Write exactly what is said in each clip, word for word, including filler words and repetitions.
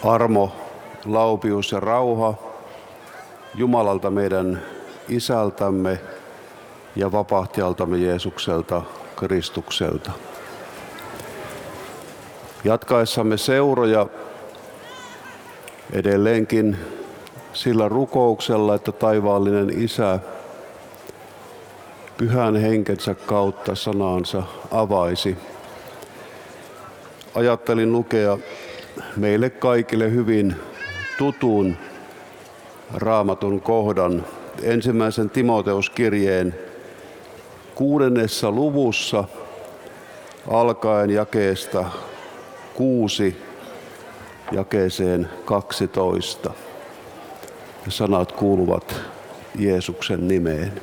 Armo, laupius ja rauha Jumalalta meidän Isältämme ja vapahtajaltamme Jeesukselta Kristukselta. Jatkaessamme seuroja edelleenkin sillä rukouksella, että taivaallinen Isä pyhän henkensä kautta sanansa avaisi. Ajattelin lukea meille kaikille hyvin tutun Raamatun kohdan ensimmäisen Timoteuskirjeen kuudennessa luvussa alkaen jakeesta kuusi jakeeseen kaksitoista. Ja sanat kuuluvat Jeesuksen nimeen.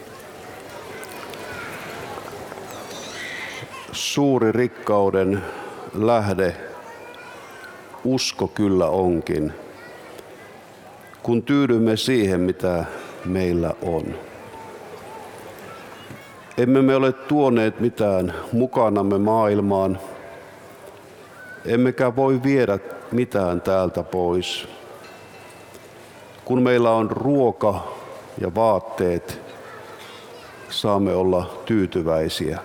Suuri rikkauden lähde usko kyllä onkin, kun tyydymme siihen, mitä meillä on. Emme me ole tuoneet mitään mukanamme maailmaan, emmekä voi viedä mitään täältä pois. Kun meillä on ruoka ja vaatteet, saamme olla tyytyväisiä.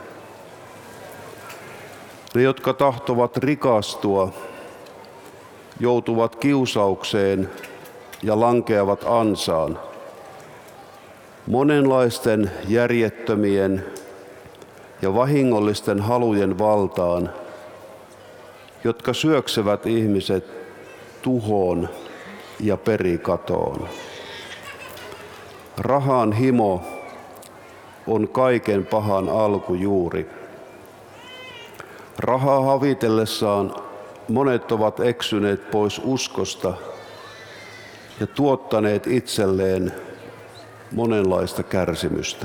Ne, jotka tahtovat rikastua, joutuvat kiusaukseen ja lankeavat ansaan, monenlaisten järjettömien ja vahingollisten halujen valtaan, jotka syöksevät ihmiset tuhoon ja perikatoon. Rahan himo on kaiken pahan alkujuuri. Rahaa havitellessaan monet ovat eksyneet pois uskosta ja tuottaneet itselleen monenlaista kärsimystä.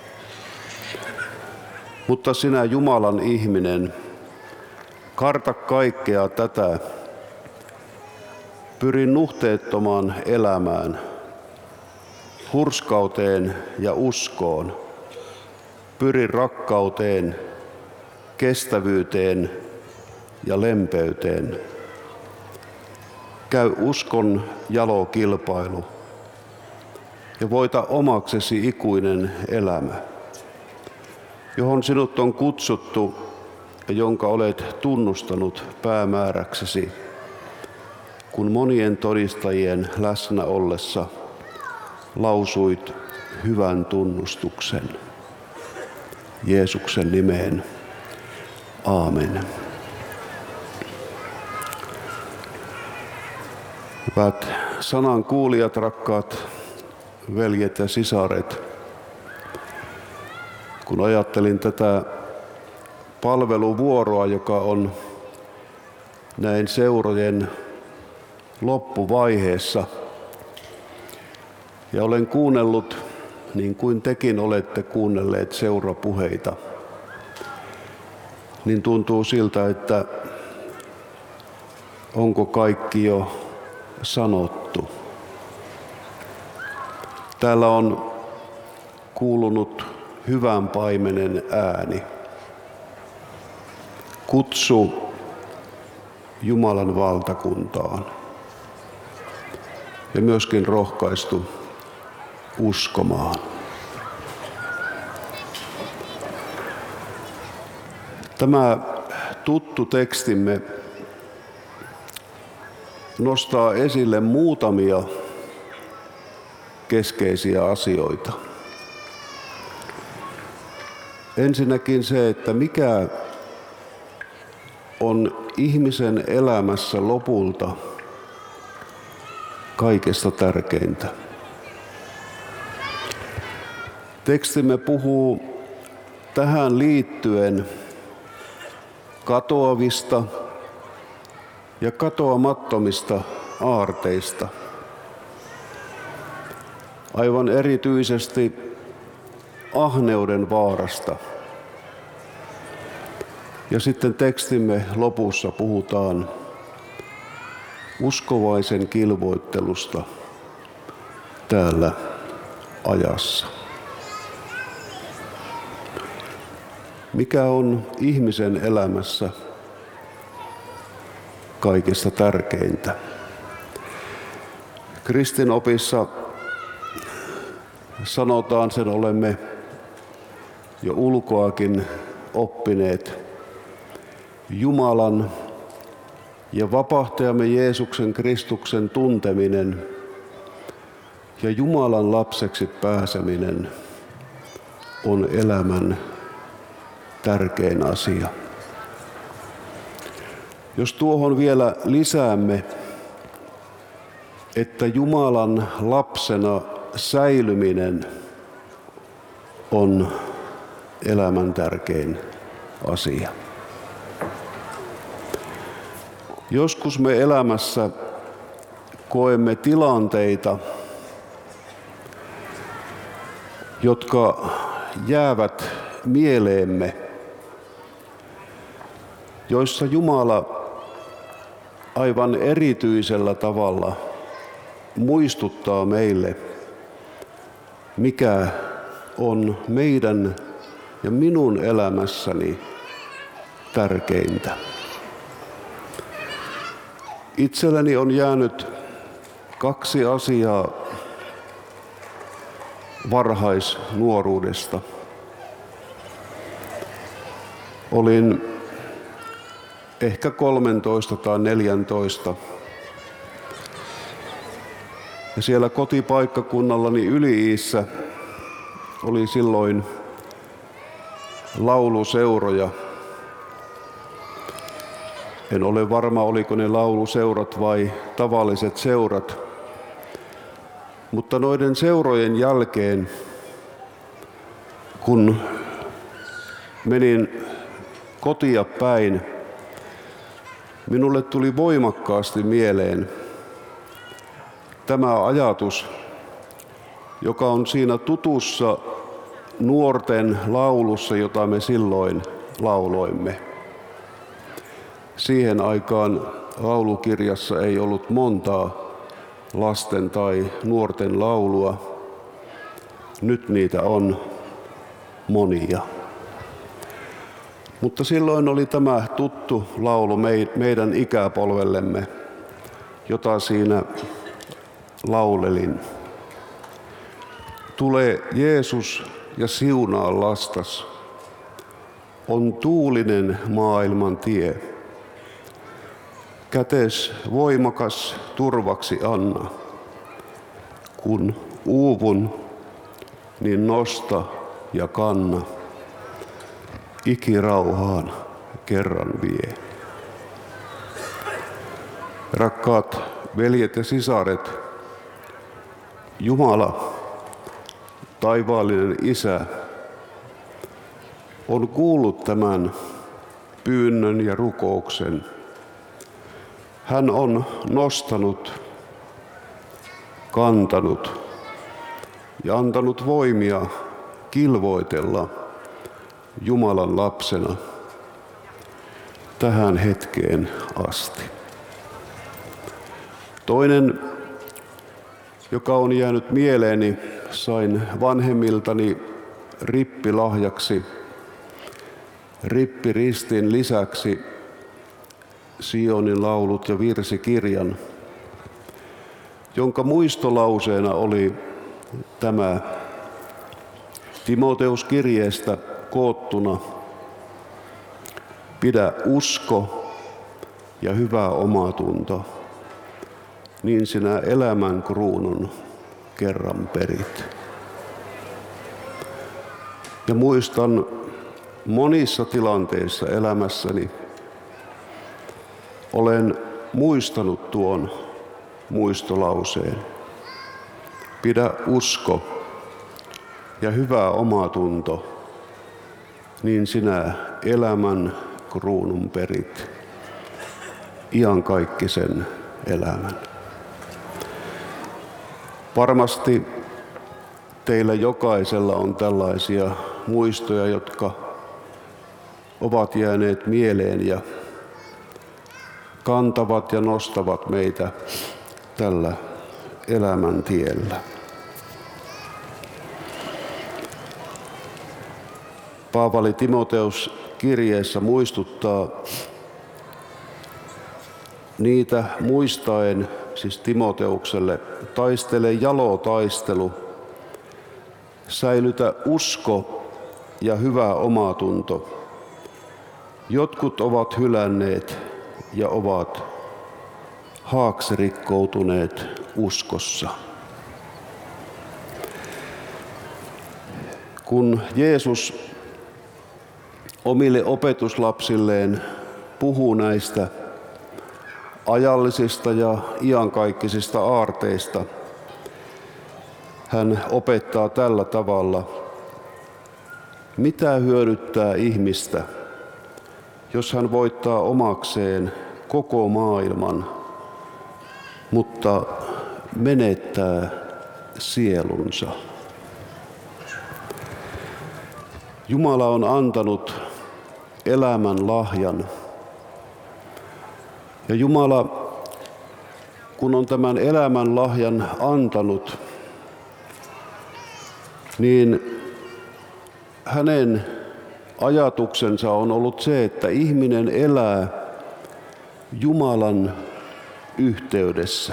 Mutta sinä Jumalan ihminen, karta kaikkea tätä, pyri nuhteettomaan elämään, hurskauteen ja uskoon, pyri rakkauteen, kestävyyteen ja lempeyteen. Käy uskon jalo kilpailu ja voita omaksesi ikuinen elämä, johon sinut on kutsuttu ja jonka olet tunnustanut päämääräksesi, kun monien todistajien läsnä ollessa lausuit hyvän tunnustuksen. Jeesuksen nimeen. Aamen. Hyvät sanan kuulijat, rakkaat veljet ja sisaret, kun ajattelin tätä palveluvuoroa, joka on näin seurojen loppuvaiheessa, ja olen kuunnellut, niin kuin tekin olette kuunnelleet seurapuheita, niin tuntuu siltä, että onko kaikki jo sanottu. Täällä on kuulunut hyvän paimenen ääni. Kutsu Jumalan valtakuntaan. Ja myöskin rohkaistu uskomaan. Tämä tuttu tekstimme nostaa esille muutamia keskeisiä asioita. Ensinnäkin se, että mikä on ihmisen elämässä lopulta kaikesta tärkeintä. Tekstimme puhuu tähän liittyen katoavista ja katoamattomista aarteista. Aivan erityisesti ahneuden vaarasta. Ja sitten tekstimme lopussa puhutaan uskovaisen kilvoittelusta täällä ajassa. Mikä on ihmisen elämässä kaikista tärkeintä? Kristinopissa sanotaan, sen olemme jo ulkoakin oppineet, Jumalan ja vapahtajamme Jeesuksen Kristuksen tunteminen ja Jumalan lapseksi pääseminen on elämän tärkein asia. Jos tuohon vielä lisäämme, että Jumalan lapsena säilyminen on elämän tärkein asia. Joskus me elämässä koemme tilanteita, jotka jäävät mieleemme, joissa Jumala aivan erityisellä tavalla muistuttaa meille, mikä on meidän ja minun elämässäni tärkeintä. Itselleni on jäänyt kaksi asiaa varhaisnuoruudesta. Olin ehkä kolmetoista tai neljätoista. Ja siellä kotipaikkakunnallani Yli-Iissä oli silloin lauluseuroja. En ole varma, oliko ne lauluseurat vai tavalliset seurat. Mutta noiden seurojen jälkeen, kun menin kotia päin, minulle tuli voimakkaasti mieleen tämä ajatus, joka on siinä tutussa nuorten laulussa, jota me silloin lauloimme. Siihen aikaan laulukirjassa ei ollut montaa lasten tai nuorten laulua. Nyt niitä on monia. Mutta silloin oli tämä tuttu laulu meidän ikäpolvellemme, jota siinä laulelin. Tule Jeesus ja siunaa lastas, on tuulinen maailman tie. Kätes voimakas turvaksi anna, kun uuvun, niin nosta ja kanna, ikirauhaan kerran vie. Rakkaat veljet ja sisaret, Jumala, taivaallinen Isä, on kuullut tämän pyynnön ja rukouksen. Hän on nostanut, kantanut ja antanut voimia kilvoitella Jumalan lapsena tähän hetkeen asti. Toinen, joka on jäänyt mieleeni, sain vanhemmiltani rippilahjaksi rippiristin lisäksi Sionin laulut ja virsikirjan, jonka muistolauseena oli tämä Timoteuskirjeestä koottuna: pidä usko ja hyvä omatunto, niin sinä elämän kruunun kerran perit. Ja muistan monissa tilanteissa elämässäni olen muistanut tuon muistolauseen. Pidä usko ja hyvä omatunto, niin sinä elämän kruunun perit, iankaikkisen elämän. Varmasti teillä jokaisella on tällaisia muistoja, jotka ovat jääneet mieleen ja kantavat ja nostavat meitä tällä elämän tiellä. Paavali Timoteus kirjeessä muistuttaa niitä muistaen siis Timoteukselle, taistele jalo taistelu, säilytä usko ja hyvä omatunto. Jotkut ovat hylänneet ja ovat haaksirikkoutuneet uskossa. Kun Jeesus omille opetuslapsilleen puhuu näistä ajallisista ja iankaikkisista aarteista, hän opettaa tällä tavalla: mitä hyödyttää ihmistä, jos hän voittaa omakseen koko maailman, mutta menettää sielunsa? Jumala on antanut elämän lahjan. Ja Jumala, kun on tämän elämän lahjan antanut, niin hänen ajatuksensa on ollut se, että ihminen elää Jumalan yhteydessä.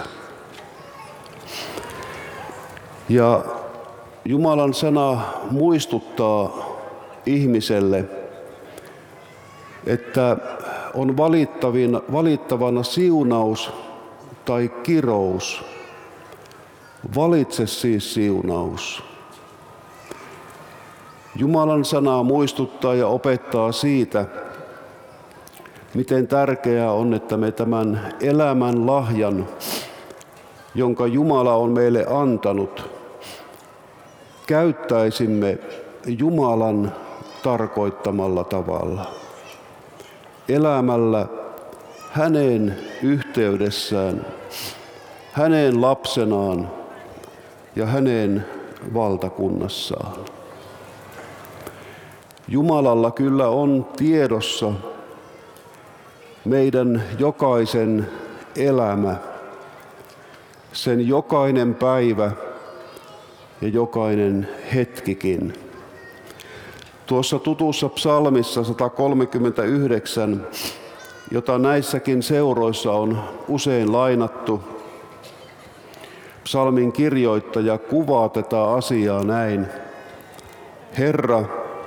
Ja Jumalan sana muistuttaa ihmiselle, että on valittavana siunaus tai kirous. Valitse siis siunaus. Jumalan sana muistuttaa ja opettaa siitä, miten tärkeää on, että me tämän elämän lahjan, jonka Jumala on meille antanut, käyttäisimme Jumalan tarkoittamalla tavalla. Elämällä hänen yhteydessään, hänen lapsenaan ja hänen valtakunnassaan. Jumalalla kyllä on tiedossa meidän jokaisen elämä, sen jokainen päivä ja jokainen hetkikin. Tuossa tutussa psalmissa sata kolmekymmentäyhdeksän, jota näissäkin seuroissa on usein lainattu, psalmin kirjoittaja kuvaa tätä asiaa näin: Herra,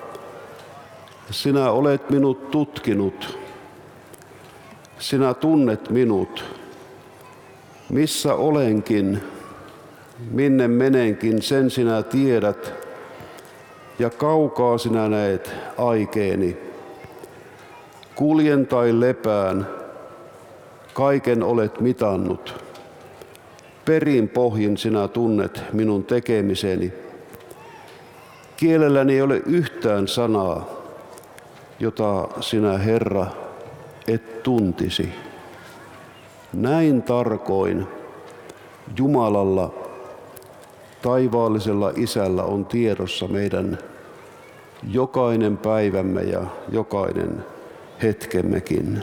sinä olet minut tutkinut, sinä tunnet minut, missä olenkin, minne menenkin, sen sinä tiedät, ja kaukaa sinä näet aikeeni. Kuljen tai lepään, kaiken olet mitannut. Perin pohjin sinä tunnet minun tekemiseni. Kielelläni ei ole yhtään sanaa, jota sinä, Herra, et tuntisi. Näin tarkoin Jumalalla, taivaallisella Isällä, on tiedossa meidän jokainen päivämme ja jokainen hetkemmekin.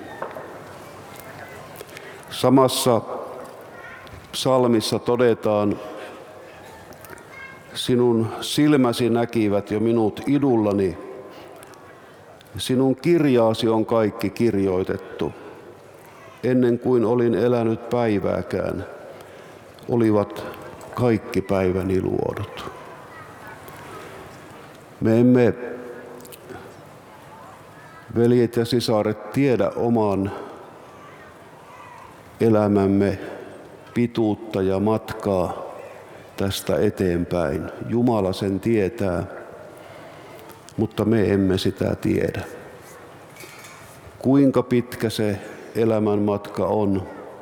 Samassa psalmissa todetaan: sinun silmäsi näkivät jo minut idullani, sinun kirjaasi on kaikki kirjoitettu. Ennen kuin olin elänyt päivääkään, olivat kaikki päiväni luodut. Me emme, veljet ja sisaret, tiedä oman elämämme pituutta ja matkaa tästä eteenpäin. Jumala sen tietää, mutta me emme sitä tiedä. Kuinka pitkä se elämän matka on,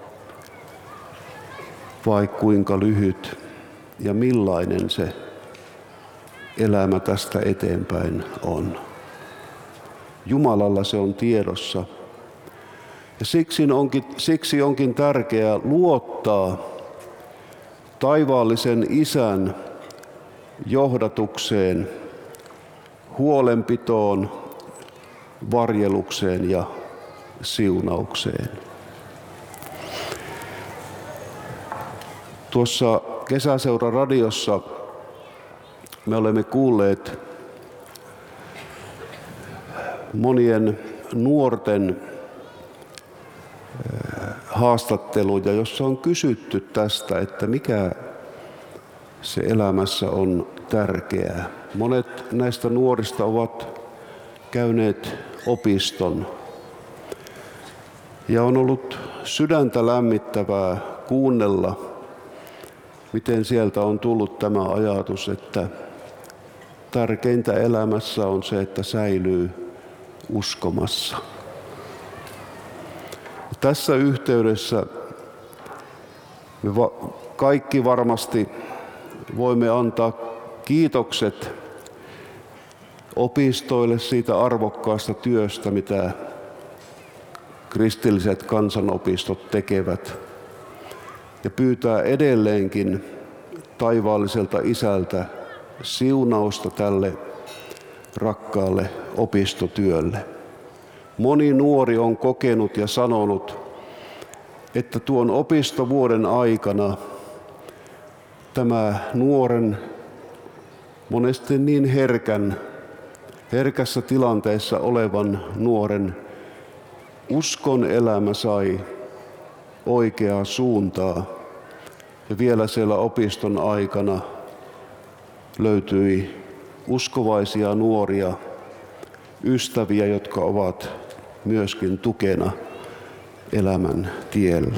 vai kuinka lyhyt, ja millainen se elämä tästä eteenpäin on. Jumalalla se on tiedossa. Ja siksi onkin, siksi onkin tärkeää luottaa taivaallisen Isän johdatukseen, huolenpitoon, varjelukseen ja siunaukseen. Tuossa Kesäseura radiossa me olemme kuulleet monien nuorten haastatteluja, jossa on kysytty tästä, että mikä se elämässä on tärkeää. Monet näistä nuorista ovat käyneet opiston. Ja on ollut sydäntä lämmittävää kuunnella, miten sieltä on tullut tämä ajatus, että tärkeintä elämässä on se, että säilyy uskomassa. Tässä yhteydessä me va- kaikki varmasti voimme antaa kiitokset opistoille siitä arvokkaasta työstä, mitä kristilliset kansanopistot tekevät, ja pyytää edelleenkin taivaalliselta Isältä siunausta tälle rakkaalle opistotyölle. Moni nuori on kokenut ja sanonut, että tuon opistovuoden aikana tämä nuoren, monesti niin herkän, herkässä tilanteessa olevan nuoren uskon elämä sai oikeaa suuntaa. Ja vielä siellä opiston aikana löytyi uskovaisia nuoria, ystäviä, jotka ovat myöskin tukena elämän tiellä.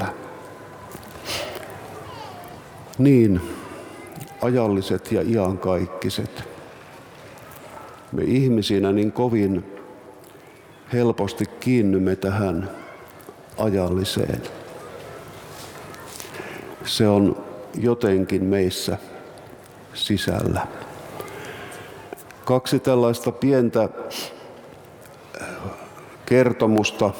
Niin, ajalliset ja iankaikkiset. Me ihmisinä niin kovin helposti kiinnymme tähän ajalliseen. Se on jotenkin meissä sisällä. Kaksi tällaista pientä kertomusta.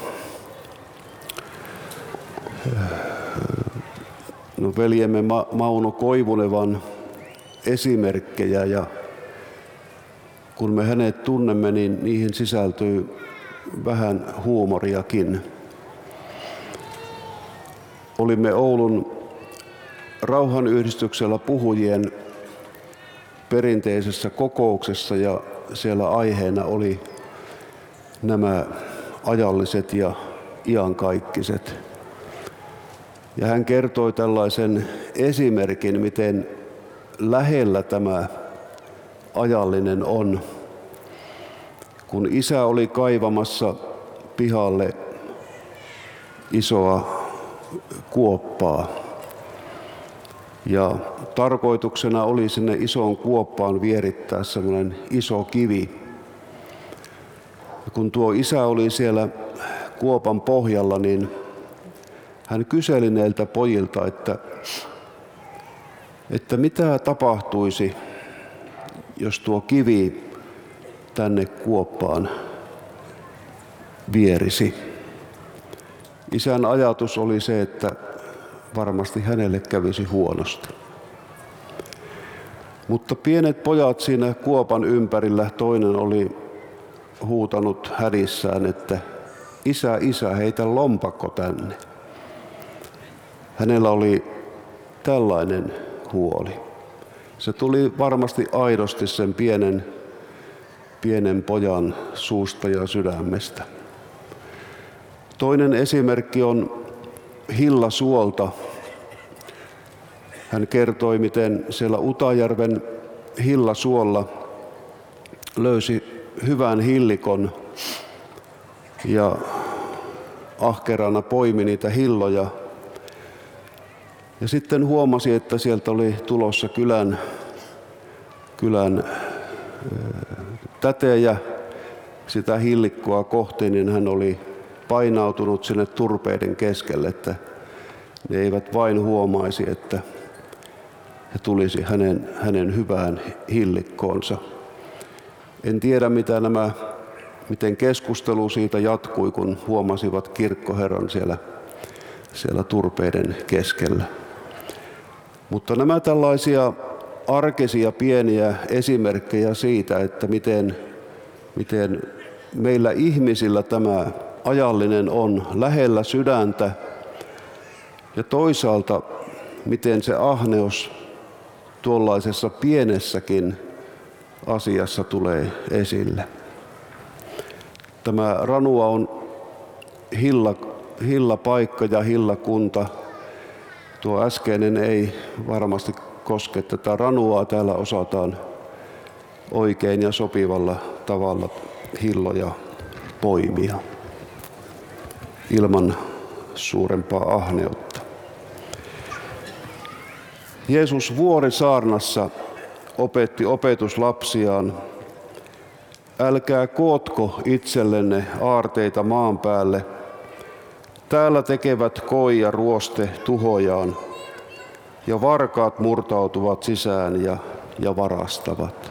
No, veljemme Mauno Koivunevan esimerkkejä, ja kun me hänet tunnemme, niin niihin sisältyy vähän huumoriakin. Olimme Oulun rauhanyhdistyksellä puhujien perinteisessä kokouksessa, ja siellä aiheena oli nämä ajalliset ja iankaikkiset. Ja hän kertoi tällaisen esimerkin, miten lähellä tämä ajallinen on. Kun isä oli kaivamassa pihalle isoa kuoppaa, ja tarkoituksena oli sinne isoon kuoppaan vierittää semmoinen iso kivi. Ja kun tuo isä oli siellä kuopan pohjalla, niin hän kyseli näiltä pojilta, että, että mitä tapahtuisi, jos tuo kivi tänne kuoppaan vierisi. Isän ajatus oli se, että varmasti hänelle kävisi huonosti. Mutta pienet pojat siinä kuopan ympärillä, toinen oli huutanut hädissään, että isä, isä, heitä lompakko tänne. Hänellä oli tällainen huoli. Se tuli varmasti aidosti sen pienen, pienen pojan suusta ja sydämestä. Toinen esimerkki on Hilla Suolta. Hän kertoi, miten siellä Utajärven Hilla Suolla löysi hyvän hillikon ja ahkerana poimi niitä hilloja. Ja sitten huomasi, että sieltä oli tulossa kylän, kylän tätejä sitä hillikkoa kohti, niin hän oli painautunut sinne turpeiden keskelle, että ne eivät vain huomaisi, että he tulisi hänen, hänen hyvään hillikkoonsa. En tiedä, mitä nämä, miten keskustelu siitä jatkui, kun huomasivat kirkkoherran siellä, siellä turpeiden keskellä. Mutta nämä tällaisia arkisia pieniä esimerkkejä siitä, että miten, miten meillä ihmisillä tämä ajallinen on lähellä sydäntä, ja toisaalta miten se ahneus tuollaisessa pienessäkin asiassa tulee esille. Tämä Ranua on Hilla hillapaikka ja hillakunta. Tuo äskeinen ei varmasti koske tätä ranua. Täällä osataan oikein ja sopivalla tavalla hilloja poimia ilman suurempaa ahneutta. Jeesus Vuorisaarnassa opetti opetuslapsiaan: älkää kootko itsellenne aarteita maan päälle. Täällä tekevät koi ja ruoste tuhojaan, ja varkaat murtautuvat sisään ja, ja varastavat.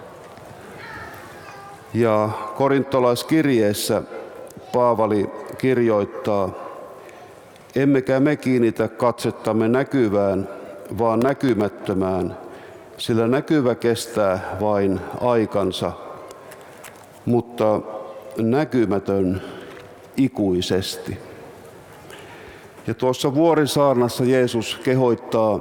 Ja korintolaiskirjeessä Paavali kirjoittaa: emmekä me kiinnitä katsettamme näkyvään, vaan näkymättömään, sillä näkyvä kestää vain aikansa, mutta näkymätön ikuisesti. Ja tuossa Vuorisaarnassa Jeesus kehottaa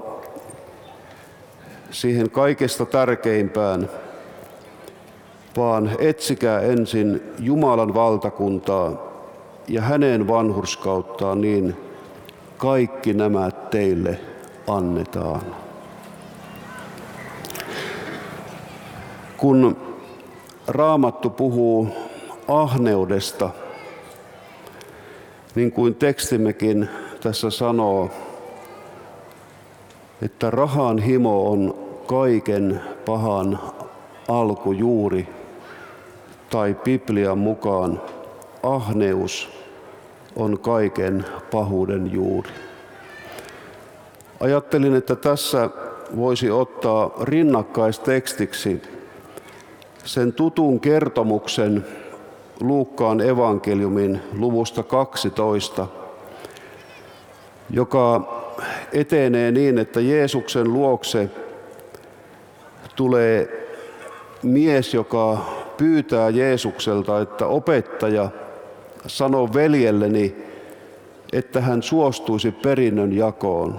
siihen kaikesta tärkeimpään: vaan etsikää ensin Jumalan valtakuntaa ja hänen vanhurskauttaan, niin kaikki nämä teille annetaan. Kun Raamattu puhuu ahneudesta, niin kuin tekstimmekin tässä sanoo, että rahan himo on kaiken pahan alkujuuri, tai Biblian mukaan ahneus on kaiken pahuuden juuri. Ajattelin, että tässä voisi ottaa rinnakkaistekstiksi sen tutun kertomuksen Luukkaan evankeliumin luvusta kaksitoista, joka etenee niin, että Jeesuksen luokse tulee mies, joka pyytää Jeesukselta, että opettaja, sano veljelleni, että hän suostuisi perinnön jakoon.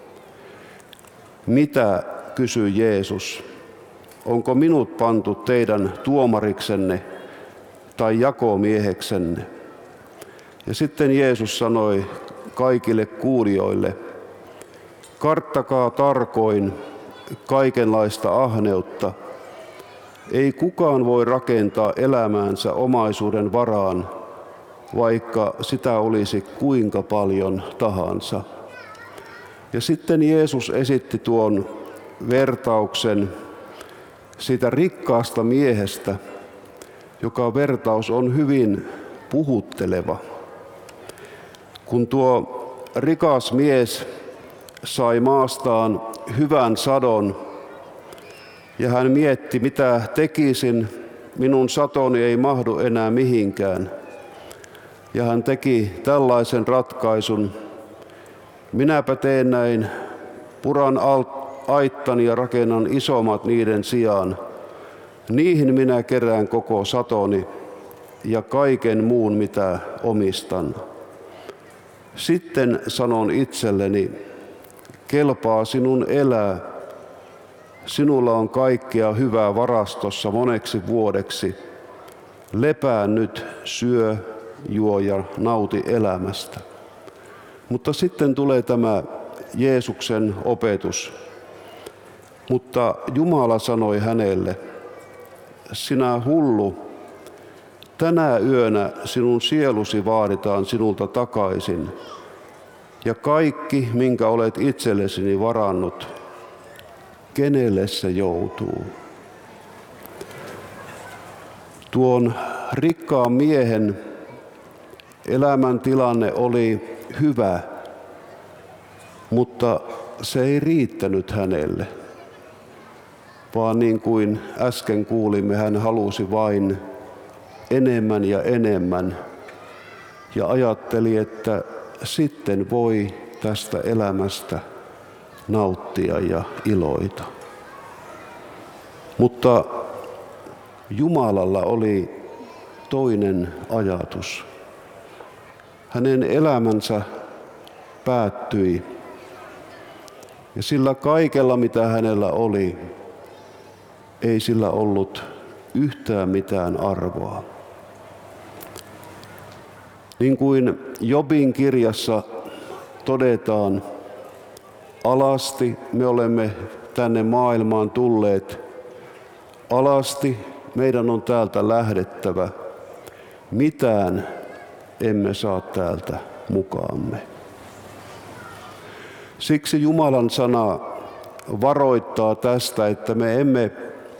Mitä, kysyi Jeesus, onko minut pantu teidän tuomariksenne tai jakomieheksenne? Ja sitten Jeesus sanoi kaikille kuulijoille: karttakaa tarkoin kaikenlaista ahneutta. Ei kukaan voi rakentaa elämäänsä omaisuuden varaan, vaikka sitä olisi kuinka paljon tahansa. Ja sitten Jeesus esitti tuon vertauksen siitä rikkaasta miehestä, joka vertaus on hyvin puhutteleva. Kun tuo rikas mies sai maastaan hyvän sadon ja hän mietti, mitä tekisin, minun satoni ei mahdu enää mihinkään. Ja hän teki tällaisen ratkaisun: minäpä teen näin, puran aittani ja rakennan isommat niiden sijaan. Niihin minä kerään koko satoni ja kaiken muun, mitä omistan. Sitten sanon itselleni: kelpaa sinun elää. Sinulla on kaikkea hyvää varastossa moneksi vuodeksi. Lepää nyt, syö, juo ja nauti elämästä. Mutta sitten tulee tämä Jeesuksen opetus. Mutta Jumala sanoi hänelle: sinä hullu, tänä yönä sinun sielusi vaaditaan sinulta takaisin, ja kaikki, minkä olet itsellesi varannut, kenelle se joutuu? Tuon rikkaan miehen elämäntilanne oli hyvä, mutta se ei riittänyt hänelle, vaan niin kuin äsken kuulimme, hän halusi vain enemmän ja enemmän ja ajatteli, että sitten voi tästä elämästä nauttia ja iloita. Mutta Jumalalla oli toinen ajatus. Hänen elämänsä päättyi ja sillä kaikella, mitä hänellä oli, ei sillä ollut yhtään mitään arvoa. Niin kuin Jobin kirjassa todetaan, alasti me olemme tänne maailmaan tulleet. Alasti meidän on täältä lähdettävä. Mitään emme saa täältä mukaamme. Siksi Jumalan sana varoittaa tästä, että me emme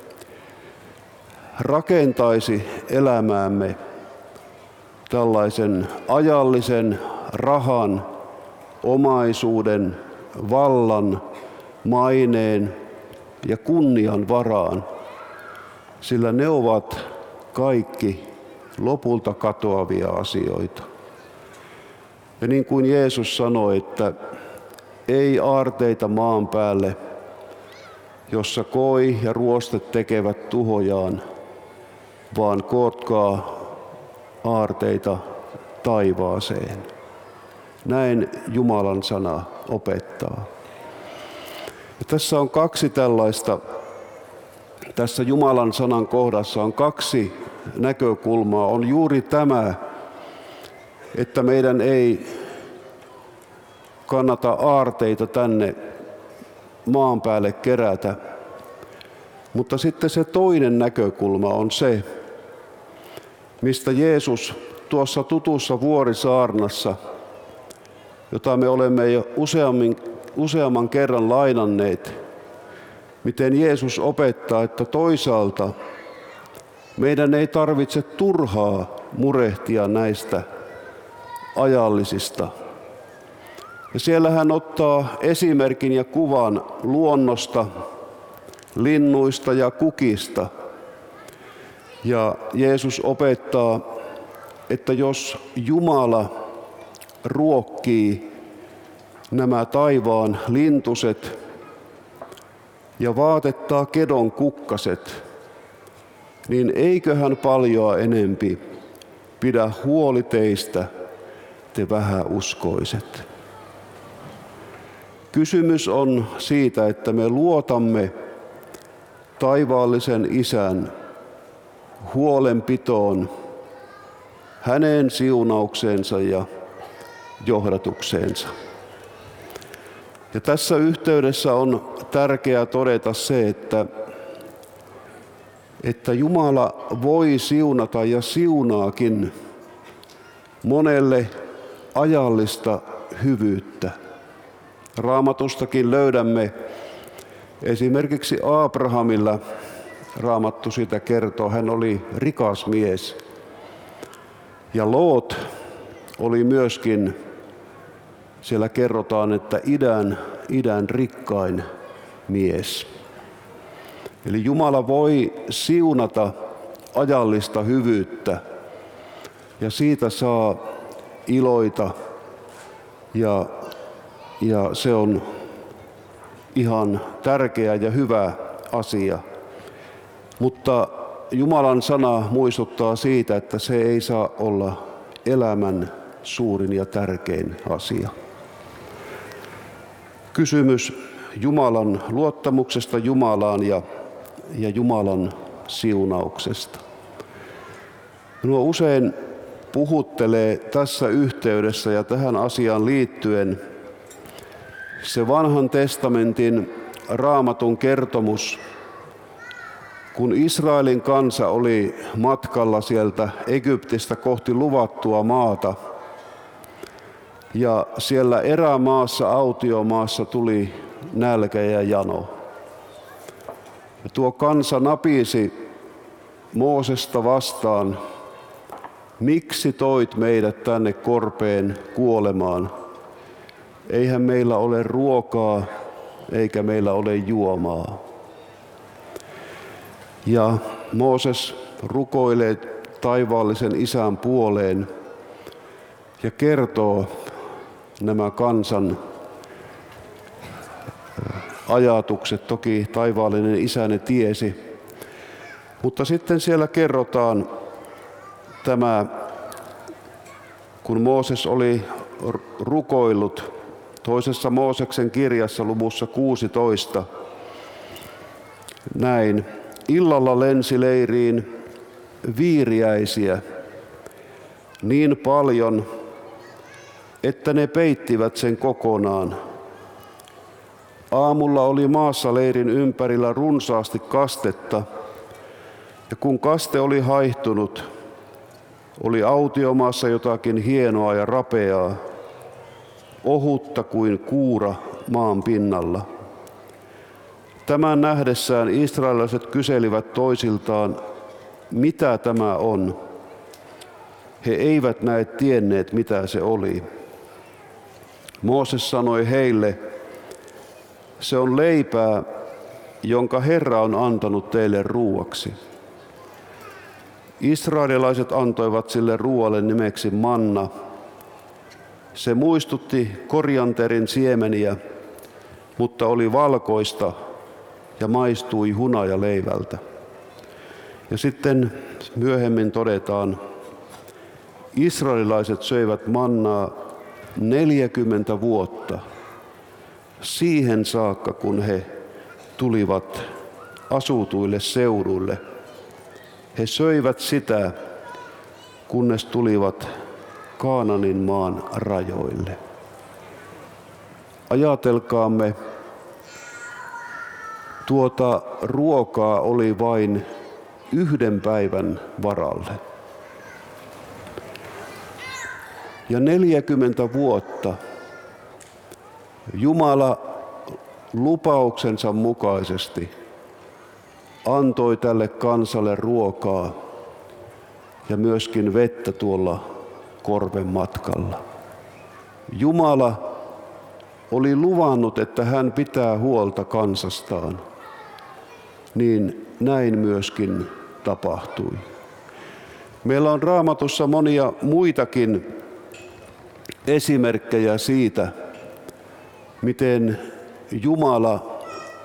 rakentaisi elämäämme tällaisen ajallisen rahan, omaisuuden, vallan, maineen ja kunnian varaan, sillä ne ovat kaikki lopulta katoavia asioita. Ja niin kuin Jeesus sanoi, että ei aarteita maan päälle, jossa koi ja ruoste tekevät tuhojaan, vaan kootkaa aarteita taivaaseen. Näin Jumalan sana opettaa. Ja tässä on kaksi tällaista, tässä Jumalan sanan kohdassa on kaksi näkökulmaa. On juuri tämä, että meidän ei kannata aarteita tänne maan päälle kerätä. Mutta sitten se toinen näkökulma on se, mistä Jeesus tuossa tutussa vuorisaarnassa, jota me olemme jo useammin, useamman kerran lainanneet, miten Jeesus opettaa, että toisaalta meidän ei tarvitse turhaa murehtia näistä ajallisista. Ja siellä hän ottaa esimerkin ja kuvan luonnosta, linnuista ja kukista. Ja Jeesus opettaa, että jos Jumala ruokkii nämä taivaan lintuset ja vaatettaa kedon kukkaset, niin eiköhän paljoa enempi pidä huoli teistä, te vähäuskoiset. Kysymys on siitä, että me luotamme taivaallisen Isän huolenpitoon, hänen siunaukseensa ja johdatukseensa. Ja tässä yhteydessä on tärkeää todeta se, että, että Jumala voi siunata ja siunaakin monelle ajallista hyvyyttä. Raamatustakin löydämme esimerkiksi Abrahamilla, Raamattu siitä kertoo, hän oli rikas mies. Ja Loot oli myöskin, siellä kerrotaan, että idän, idän rikkain mies. Eli Jumala voi siunata ajallista hyvyyttä ja siitä saa iloita ja, ja se on ihan tärkeä ja hyvä asia. Mutta Jumalan sana muistuttaa siitä, että se ei saa olla elämän suurin ja tärkein asia. Kysymys Jumalan luottamuksesta Jumalaan ja, ja Jumalan siunauksesta. Minua usein puhuttelee tässä yhteydessä ja tähän asiaan liittyen se vanhan testamentin Raamatun kertomus, kun Israelin kansa oli matkalla sieltä Egyptistä kohti luvattua maata ja siellä erämaassa, autiomaassa tuli nälkä ja jano. Ja tuo kansa napisi Moosesta vastaan, miksi toit meidät tänne korpeen kuolemaan? Eihän meillä ole ruokaa eikä meillä ole juomaa. Ja Mooses rukoilee taivaallisen Isän puoleen ja kertoo nämä kansan ajatukset. Toki taivaallinen Isä ne tiesi. Mutta sitten siellä kerrotaan tämä, kun Mooses oli rukoillut toisessa Mooseksen kirjassa luvussa kuusitoista. Näin. Illalla lensi leiriin viiriäisiä niin paljon, että ne peittivät sen kokonaan. Aamulla oli maassa leirin ympärillä runsaasti kastetta, ja kun kaste oli haihtunut, oli autiomaassa jotakin hienoa ja rapeaa, ohutta kuin kuura maan pinnalla. Tämän nähdessään israelilaiset kyselivät toisiltaan, mitä tämä on. He eivät näet tienneet, mitä se oli. Mooses sanoi heille, se on leipää, jonka Herra on antanut teille ruuaksi. Israelilaiset antoivat sille ruoalle nimeksi manna. Se muistutti korianterin siemeniä, mutta oli valkoista ja maistui hunajaleivältä. Ja sitten myöhemmin todetaan, israelilaiset söivät mannaa neljäkymmentä vuotta, siihen saakka kun he tulivat asutuille seuduille. He söivät sitä, kunnes tulivat Kaananin maan rajoille. Ajatelkaamme, tuota ruokaa oli vain yhden päivän varalle. Ja neljäkymmentä vuotta Jumala lupauksensa mukaisesti antoi tälle kansalle ruokaa ja myöskin vettä tuolla korven matkalla. Jumala oli luvannut, että hän pitää huolta kansastaan, niin näin myöskin tapahtui. Meillä on Raamatussa monia muitakin esimerkkejä siitä, miten Jumala,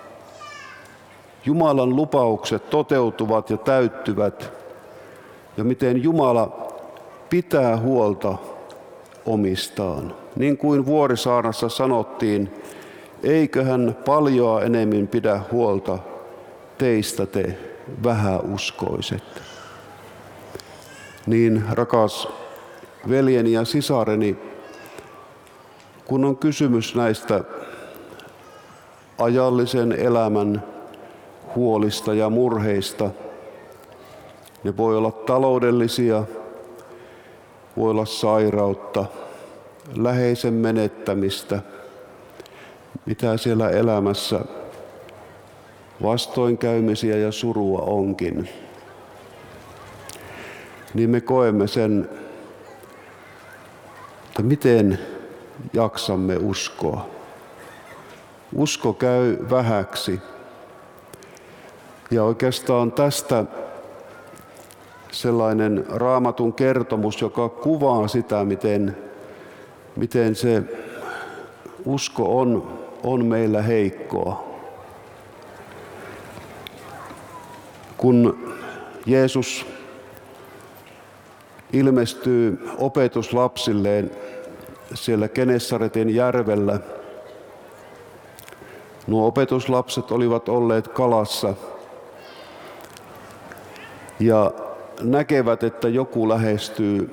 Jumalan lupaukset toteutuvat ja täyttyvät, ja miten Jumala pitää huolta omistaan. Niin kuin Vuorisaarnassa sanottiin, eiköhän paljoa enemmän pidä huolta teistä te vähäuskoiset. Niin rakas veljeni ja sisareni, kun on kysymys näistä ajallisen elämän huolista ja murheista, ne voi olla taloudellisia, voi olla sairautta, läheisen menettämistä, mitä siellä elämässä vastoinkäymisiä ja surua onkin, niin me koemme sen, että miten jaksamme uskoa. Usko käy vähäksi. Ja oikeastaan tästä sellainen Raamatun kertomus, joka kuvaa sitä, miten, miten se usko on, on meillä heikkoa. Kun Jeesus ilmestyy opetuslapsilleen siellä Genesaretin järvellä, nuo opetuslapset olivat olleet kalassa ja näkevät, että joku lähestyy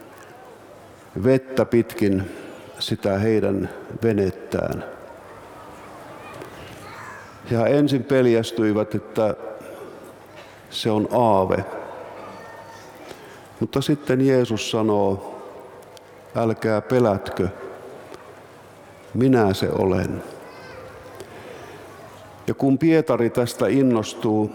vettä pitkin sitä heidän venettään. Ja ensin peljästyivät, että se on aave. Mutta sitten Jeesus sanoo, älkää pelätkö, minä se olen. Ja kun Pietari tästä innostuu,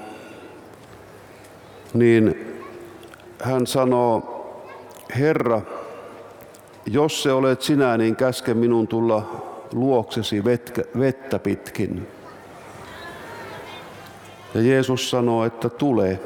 niin hän sanoo, Herra, jos se olet sinä, niin käske minun tulla luoksesi vettä pitkin. Ja Jeesus sanoo, että tule.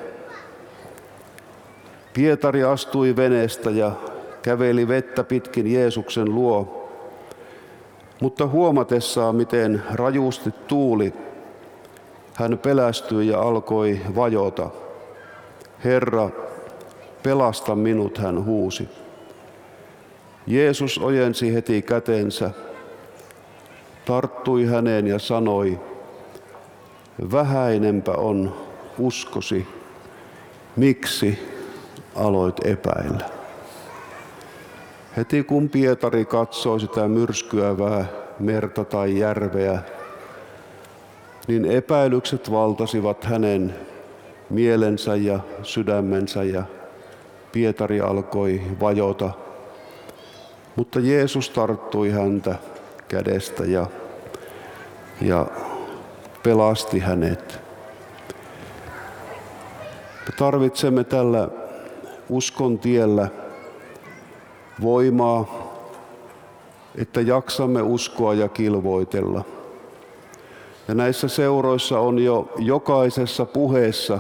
Pietari astui veneestä ja käveli vettä pitkin Jeesuksen luo, mutta huomatessaan, miten rajusti tuuli, hän pelästyi ja alkoi vajota. Herra, pelasta minut, hän huusi. Jeesus ojensi heti kätensä, tarttui häneen ja sanoi, vähäinenpä on uskosi, miksi aloit epäillä? Heti kun Pietari katsoi sitä myrskyävää merta tai järveä, niin epäilykset valtasivat hänen mielensä ja sydämensä ja Pietari alkoi vajota. Mutta Jeesus tarttui häntä kädestä ja, ja pelasti hänet. Me tarvitsemme tällä uskon tiellä voimaa, että jaksamme uskoa ja kilvoitella. Ja näissä seuroissa on jo jokaisessa puheessa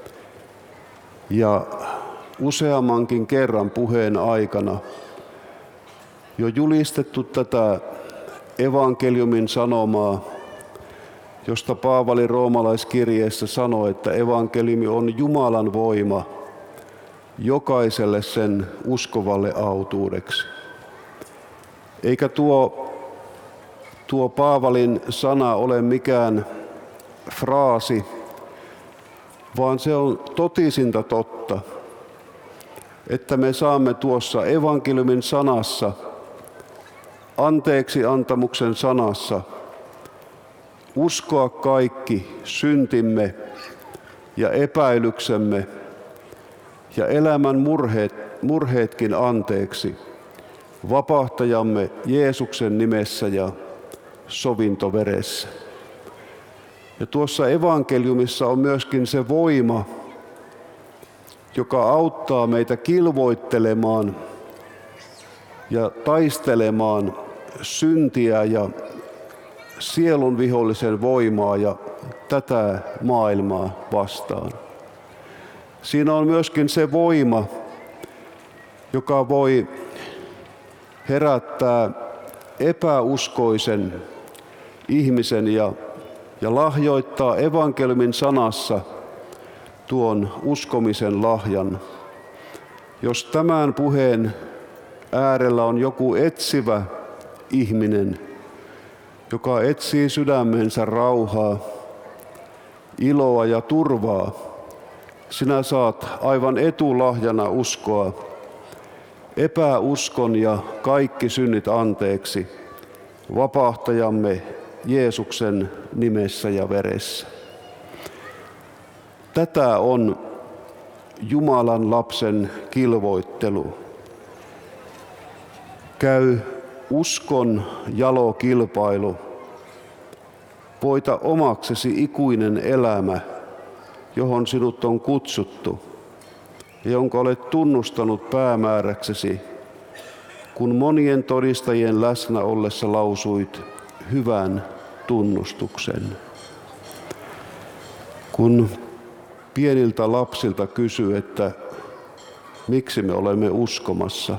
ja useammankin kerran puheen aikana jo julistettu tätä evankeliumin sanomaa, josta Paavali roomalaiskirjeessä sanoi, että evankeliumi on Jumalan voima jokaiselle sen uskovalle autuudeksi. Eikä tuo, tuo Paavalin sana ole mikään fraasi, vaan se on totisinta totta, että me saamme tuossa evankeliumin sanassa, anteeksi antamuksen sanassa, uskoa kaikki syntimme ja epäilyksemme ja elämän murheet, murheetkin anteeksi vapahtajamme Jeesuksen nimessä ja sovintoveressä. Ja tuossa evankeliumissa on myöskin se voima, joka auttaa meitä kilvoittelemaan ja taistelemaan syntiä ja sielun vihollisen voimaa ja tätä maailmaa vastaan. Siinä on myöskin se voima, joka voi herättää epäuskoisen ihmisen ja, ja lahjoittaa evankeliumin sanassa tuon uskomisen lahjan. Jos tämän puheen äärellä on joku etsivä ihminen, joka etsii sydämensä rauhaa, iloa ja turvaa, sinä saat aivan etulahjana uskoa epäuskon ja kaikki synnit anteeksi vapahtajamme Jeesuksen nimessä ja veressä. Tätä on Jumalan lapsen kilvoittelu. Käy uskon jalokilpailu. Voita omaksesi ikuinen elämä, johon sinut on kutsuttu ja jonka olet tunnustanut päämääräksesi, kun monien todistajien läsnä ollessa lausuit hyvän tunnustuksen. Kun pieniltä lapsilta kysyy, että miksi me olemme uskomassa,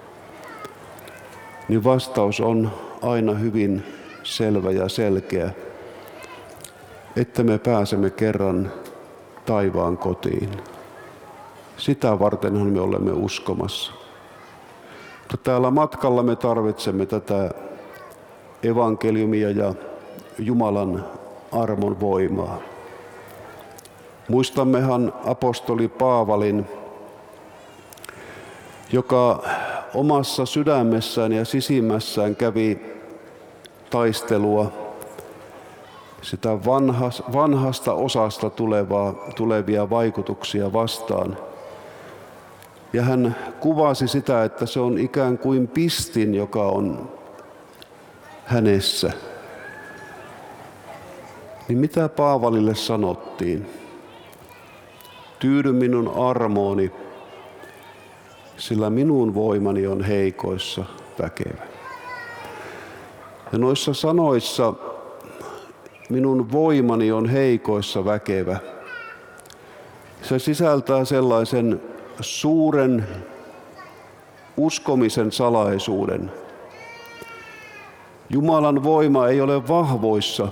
niin vastaus on aina hyvin selvä ja selkeä, että me pääsemme kerran taivaan kotiin. Sitä vartenhan me olemme uskomassa. Mutta täällä matkalla me tarvitsemme tätä evankeliumia ja Jumalan armon voimaa. Muistammehan apostoli Paavalin, joka omassa sydämessään ja sisimmässään kävi taistelua sitä vanhasta osasta tulevaa, tulevia vaikutuksia vastaan. Ja hän kuvasi sitä, että se on ikään kuin pistin, joka on hänessä. Niin mitä Paavalille sanottiin? Tyydy minun armooni, sillä minun voimani on heikoissa väkevä. Ja noissa sanoissa minun voimani on heikoissa väkevä. Se sisältää sellaisen suuren uskomisen salaisuuden. Jumalan voima ei ole vahvoissa,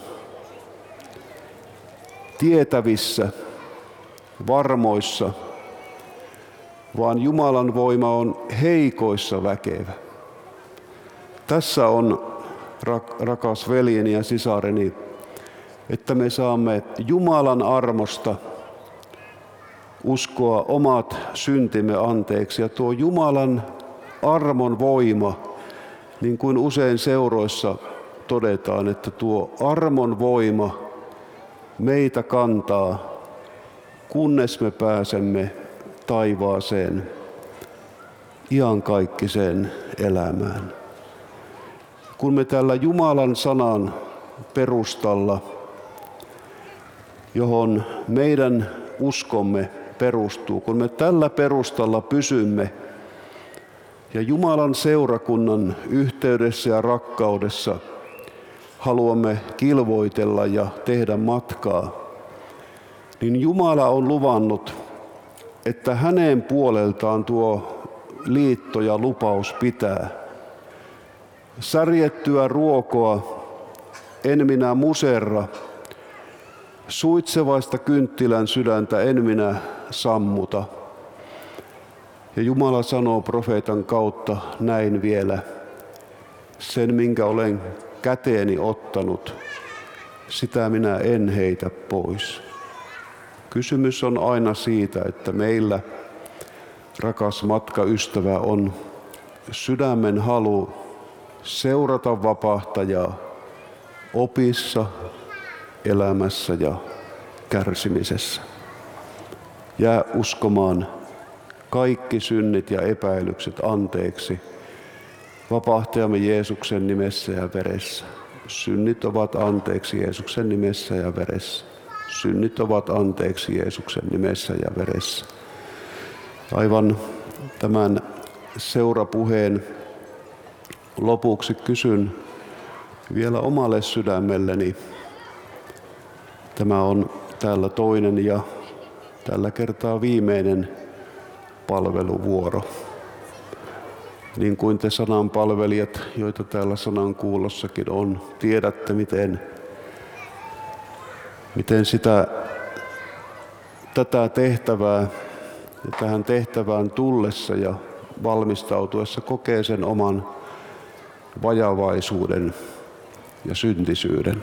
tietävissä, varmoissa, vaan Jumalan voima on heikoissa väkevä. Tässä on, rakas veljeni ja sisareni, että me saamme Jumalan armosta uskoa omat syntimme anteeksi. Ja tuo Jumalan armon voima, niin kuin usein seuroissa todetaan, että tuo armon voima meitä kantaa, kunnes me pääsemme taivaaseen iankaikkiseen elämään. Kun me tällä Jumalan sanan perustalla, johon meidän uskomme perustuu, kun me tällä perustalla pysymme ja Jumalan seurakunnan yhteydessä ja rakkaudessa haluamme kilvoitella ja tehdä matkaa, niin Jumala on luvannut, että hänen puoleltaan tuo liitto ja lupaus pitää. Särjettyä ruokoa en minä muserra, suitsevaista kynttilän sydäntä en minä sammuta. Ja Jumala sanoo profeetan kautta näin vielä, sen minkä olen käteeni ottanut, sitä minä en heitä pois. Kysymys on aina siitä, että meillä, rakas matkaystävä, on sydämen halu seurata vapahtajaa opissa, elämässä ja kärsimisessä. Jää uskomaan kaikki synnit ja epäilykset anteeksi vapahtajamme Jeesuksen nimessä ja veressä. Synnit ovat anteeksi Jeesuksen nimessä ja veressä. Synnit ovat anteeksi Jeesuksen nimessä ja veressä. Aivan tämän seurapuheen lopuksi kysyn vielä omalle sydämelleni. Tämä on täällä toinen ja tällä kertaa viimeinen palveluvuoro. Niin kuin te sananpalvelijat, joita täällä sanan kuulossakin on, tiedätte miten, miten sitä, tätä tehtävää ja tähän tehtävään tullessa ja valmistautuessa kokee sen oman vajavaisuuden ja syntisyyden.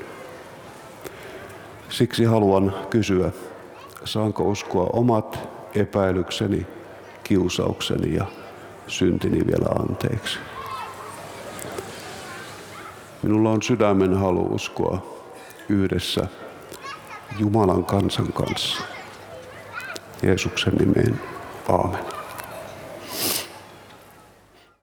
Siksi haluan kysyä, saanko uskoa omat epäilykseni, kiusaukseni ja syntini vielä anteeksi. Minulla on sydämen halu uskoa yhdessä Jumalan kansan kanssa. Jeesuksen nimeen. Aamen.